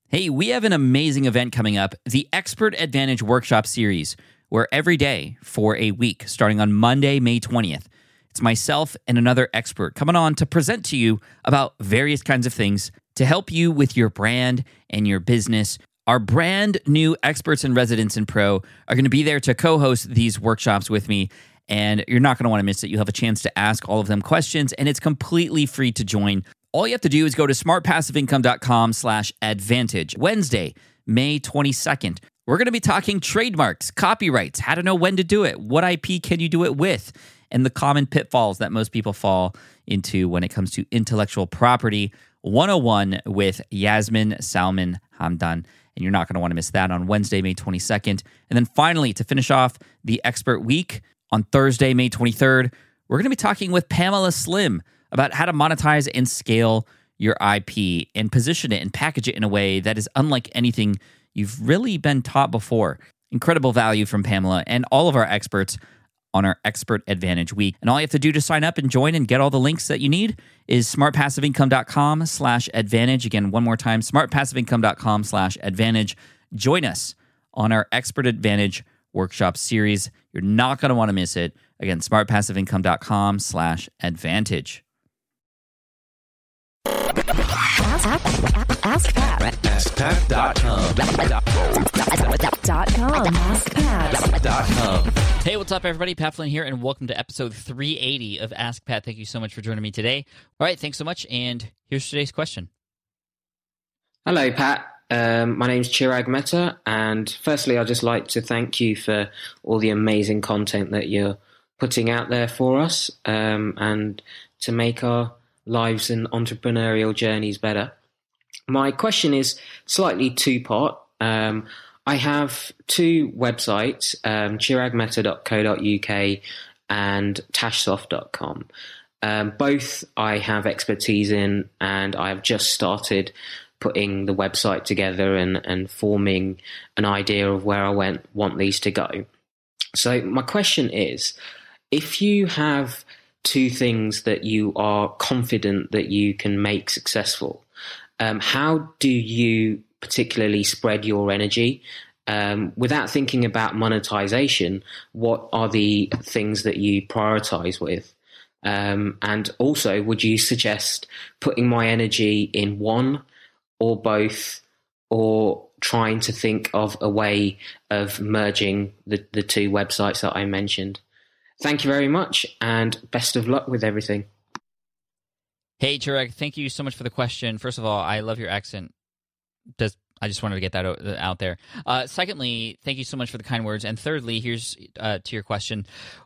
Hey, we have an amazing event coming up, the Expert Advantage Workshop Series, where every day for a week, starting on Monday, May 20th, it's myself and another expert coming on to present to you about various kinds of things to help you with your brand and your business. Our brand new experts and residents in Pro are going to be there to co-host these workshops with me, and you're not going to want to miss it. You'll have a chance to ask all of them questions, and it's completely free to join. All you have to do is go to smartpassiveincome.com/advantage. Wednesday, May 22nd. We're going to be talking trademarks, copyrights, how to know when to do it, what IP can you do it with, and the common pitfalls that most people fall into when it comes to intellectual property 101 with Yasmin Salman Hamdan. And you're not going to want to miss that on Wednesday, May 22nd. And then finally, to finish off the Expert Week, on Thursday, May 23rd, we're going to be talking with Pamela Slim about how to monetize and scale your IP and position it and package it in a way that is unlike anything you've really been taught before. Incredible value from Pamela and all of our experts on our Expert Advantage Week. And all you have to do to sign up and join and get all the links that you need is smartpassiveincome.com/advantage. Again, one more time, smartpassiveincome.com/advantage. Join us on our Expert Advantage Workshop Series. You're not going to want to miss it. Again, smartpassiveincome.com/advantage. AskPat.com. Hey, what's up, everybody? Pat Flynn here, and welcome to episode 380 of Ask Pat. Thank you so much for joining me today. All right, thanks so much, and here's today's question. Hello, Pat. My name's Chirag Mehta, and firstly, I'd just like to thank you for all the amazing content that you're putting out there for us, and to make our lives and entrepreneurial journeys better. My question is slightly two-part. I have two websites, chiragmehta.co.uk and tashsoft.com. Both I have expertise in, and I have just started putting the website together and forming an idea of where I want these to go. So my question is, if you have two things that you are confident that you can make successful, how do you particularly spread your energy? Without thinking about monetization, what are the things that you prioritize with? And also, would you suggest putting my energy in one or both, or trying to think of a way of merging the two websites that I mentioned? Thank you very much, and best of luck with everything. Hey, Chirag, thank you so much for the question. First of all, I love your accent. I just wanted to get that out there. Secondly, thank you so much for the kind words. And thirdly, here's to your question.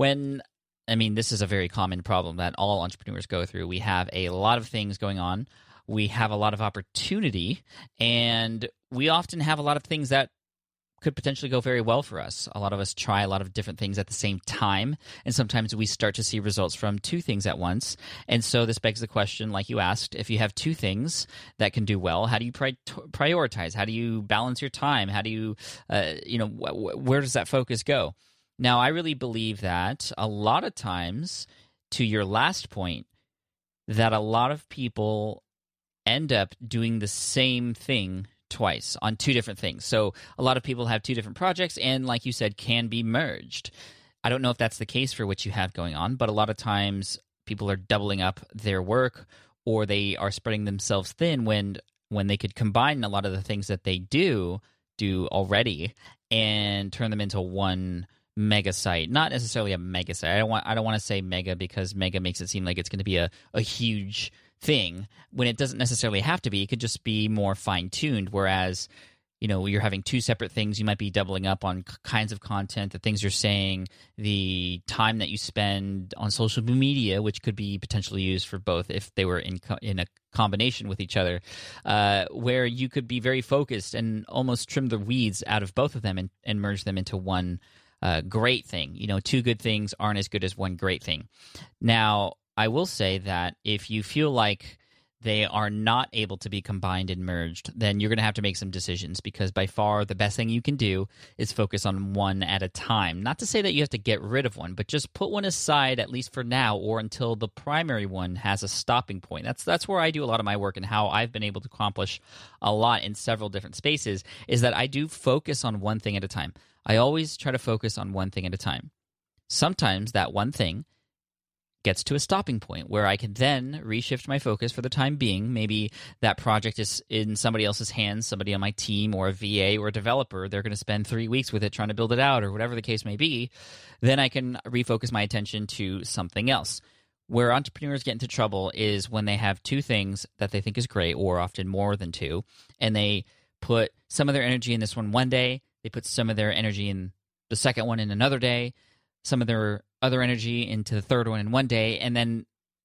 This is a very common problem that all entrepreneurs go through. We have a lot of things going on. We have a lot of opportunity, and we often have a lot of things that could potentially go very well for us. A lot of us try a lot of different things at the same time, and sometimes we start to see results from two things at once. And so this begs the question, like you asked, if you have two things that can do well, how do you prioritize? How do you balance your time? How do you, where does that focus go? Now, I really believe that a lot of times, to your last point, that a lot of people end up doing the same thing twice on two different things. So a lot of people have two different projects and, like you said, can be merged. I don't know if that's the case for what you have going on, but a lot of times people are doubling up their work, or they are spreading themselves thin when they could combine a lot of the things that they do already and turn them into one mega site. Not necessarily a mega site. I don't want to say mega, because mega makes it seem like it's going to be a huge thing when it doesn't necessarily have to be. It could just be more fine-tuned, whereas you're having two separate things. You might be doubling up on kinds of content, the things you're saying, the time that you spend on social media, which could be potentially used for both if they were in a combination with each other, where you could be very focused and almost trim the weeds out of both of them and merge them into one great thing. Two good things aren't as good as one great thing. Now, I will say that if you feel like they are not able to be combined and merged, then you're going to have to make some decisions, because by far the best thing you can do is focus on one at a time. Not to say that you have to get rid of one, but just put one aside, at least for now, or until the primary one has a stopping point. That's where I do a lot of my work, and how I've been able to accomplish a lot in several different spaces is that I do focus on one thing at a time. I always try to focus on one thing at a time. Sometimes that one thing gets to a stopping point where I can then reshift my focus for the time being. Maybe that project is in somebody else's hands, somebody on my team or a VA or a developer. They're going to spend 3 weeks with it trying to build it out, or whatever the case may be. Then I can refocus my attention to something else. Where entrepreneurs get into trouble is when they have two things that they think is great, or often more than two, and they put some of their energy in this one day, they put some of their energy in the second one in another day, some of their other energy into the third one in one day, and then,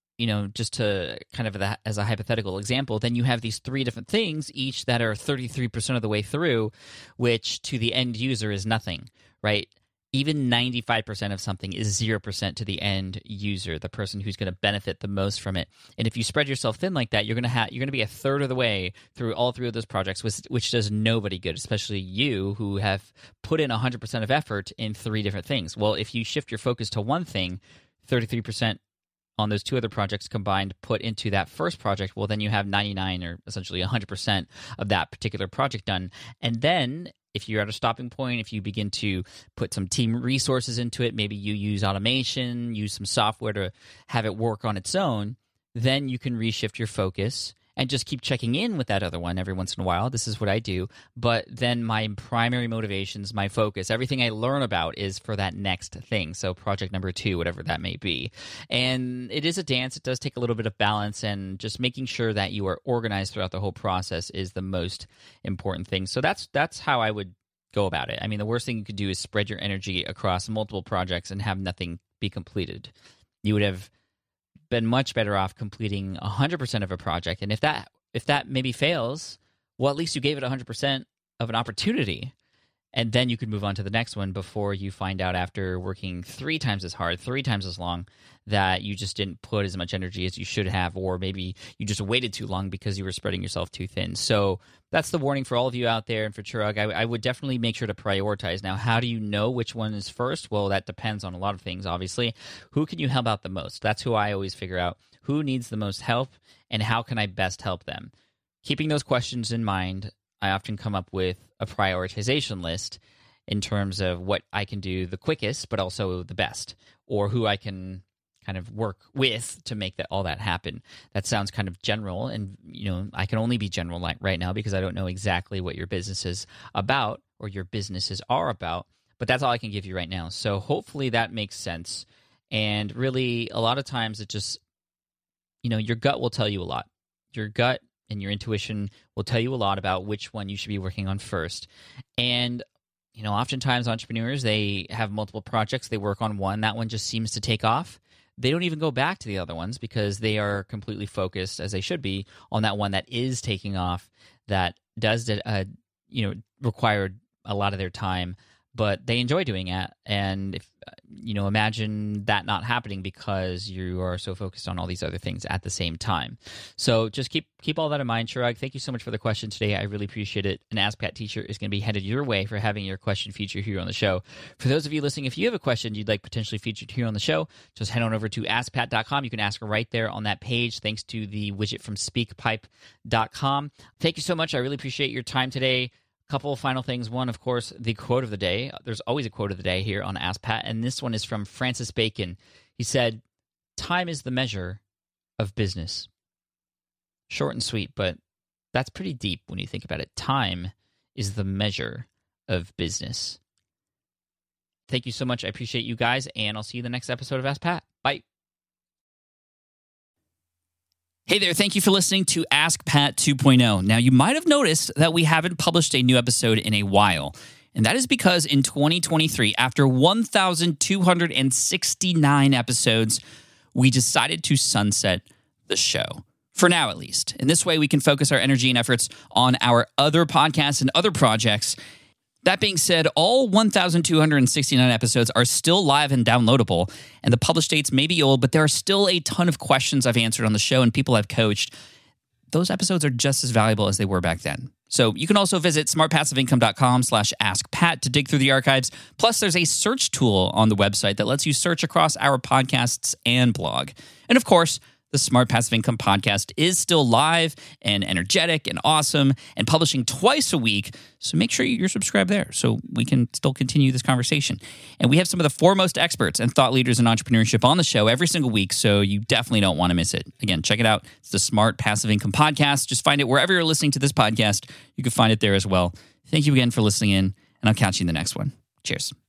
just to kind of as a hypothetical example, then you have these three different things, each that are 33% of the way through, which to the end user is nothing, right? Even 95% of something is 0% to the end user, the person who's going to benefit the most from it. And if you spread yourself thin like that, you're going to be a third of the way through all three of those projects, which does nobody good, especially you who have put in 100% of effort in three different things. Well, if you shift your focus to one thing, 33% on those two other projects combined put into that first project, well, then you have 99 or essentially 100% of that particular project done. And then if you're at a stopping point, if you begin to put some team resources into it, maybe you use automation, use some software to have it work on its own, then you can reshift your focus and just keep checking in with that other one every once in a while. This is what I do. But then my primary motivations, my focus, everything I learn about is for that next thing. So project number 2, whatever that may be. And it is a dance. It does take a little bit of balance, and just making sure that you are organized throughout the whole process is the most important thing. So that's how I would go about it. I mean, the worst thing you could do is spread your energy across multiple projects and have nothing be completed. You would have been much better off completing 100% of a project. And if that maybe fails, well, at least you gave it 100% of an opportunity. And then you could move on to the next one before you find out after working 3 times as hard, 3 times as long, that you just didn't put as much energy as you should have, or maybe you just waited too long because you were spreading yourself too thin. So that's the warning for all of you out there. And for Chirag, I would definitely make sure to prioritize. Now, how do you know which one is first? Well, that depends on a lot of things, obviously. Who can you help out the most? That's who I always figure out. Who needs the most help, and how can I best help them? Keeping those questions in mind, I often come up with a prioritization list in terms of what I can do the quickest, but also the best, or who I can kind of work with to make all that happen. That sounds kind of general, and I can only be general right now because I don't know exactly what your business is about or your businesses are about, but that's all I can give you right now. So hopefully that makes sense. And really, a lot of times it just, your gut will tell you a lot. Your gut and your intuition will tell you a lot about which one you should be working on first. And, oftentimes entrepreneurs, they have multiple projects. They work on one. That one just seems to take off. They don't even go back to the other ones because they are completely focused, as they should be, on that one that is taking off, that does, require a lot of their time, but they enjoy doing it. And if imagine that not happening because you are so focused on all these other things at the same time. So just keep all that in mind, Chirag. Thank you so much for the question today. I really appreciate it. An Ask Pat teacher is going to be headed your way for having your question featured here on the show. For those of you listening, if you have a question you'd like potentially featured here on the show, just head on over to askpat.com. You can ask right there on that page, thanks to the widget from speakpipe.com. Thank you so much. I really appreciate your time today. Couple of final things. One, of course, the quote of the day. There's always a quote of the day here on Ask Pat, and this one is from Francis Bacon. He said, "Time is the measure of business." Short and sweet, but that's pretty deep when you think about it. Time is the measure of business. Thank you so much. I appreciate you guys, and I'll see you in the next episode of Ask Pat. Bye. Hey there, thank you for listening to Ask Pat 2.0. Now, you might have noticed that we haven't published a new episode in a while, and that is because in 2023, after 1,269 episodes, we decided to sunset the show. For now, at least. In this way, we can focus our energy and efforts on our other podcasts and other projects. That being said, all 1,269 episodes are still live and downloadable, and the published dates may be old, but there are still a ton of questions I've answered on the show and people I've coached those episodes are just as valuable as they were back then. So you can also visit smartpassiveincome.com/askpat to dig through the archives. Plus, there's a search tool on the website that lets you search across our podcasts and blog. And of course, the Smart Passive Income podcast is still live and energetic and awesome and publishing twice a week. So make sure you're subscribed there so we can still continue this conversation. And we have some of the foremost experts and thought leaders in entrepreneurship on the show every single week, so you definitely don't want to miss it. Again, check it out. It's the Smart Passive Income podcast. Just find it wherever you're listening to this podcast. You can find it there as well. Thank you again for listening in, and I'll catch you in the next one. Cheers.